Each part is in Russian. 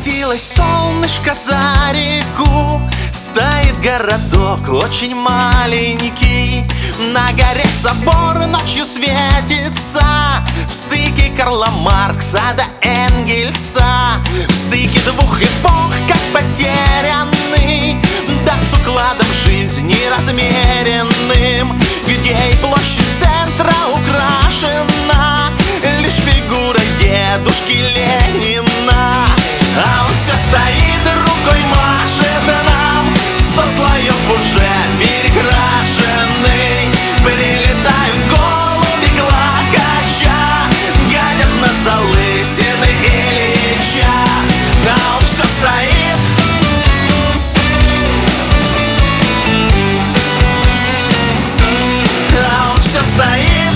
Закатилось солнышко за реку, стоит городок очень маленький. На горе собор ночью светится, в стыке Карла Маркса до Энгельса, в стыке двух эпох, как потерянный, да с укладом жизни размеренным, где и площадь центра украшена лишь фигурой дедушки Ленина. А он все стоит, рукой машет нам, 100 слоев уже перекрашенный. Прилетают голуби клокоча, гадят на залысины Ильича. А он все стоит, а он все стоит.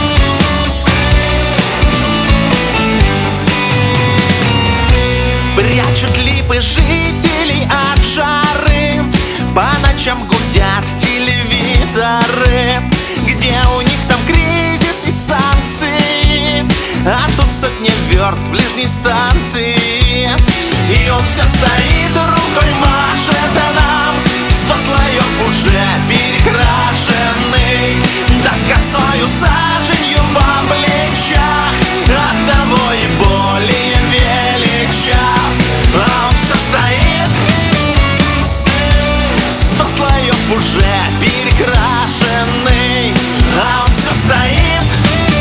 Прячут липы жителей от жары, по ночам гудят телевизоры, где у них там кризис и санкции, а тут сотня верст к ближней станции. И он все стоит, рукой машет нам, 100 слоев уже перекрашенный, да с косою саженью во плечах, оттого и более величав. А он все стоит, 100 слоев уже перекрашенный. А он все стоит,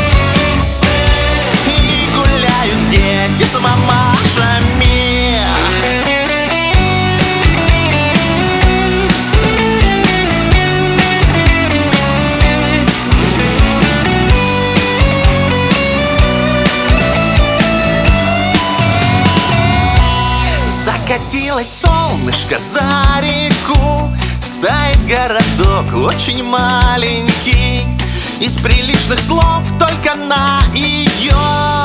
и гуляют дети с мамашами. Закатилось солнышко за реку, стоит городок очень маленький, из приличных слов только на ее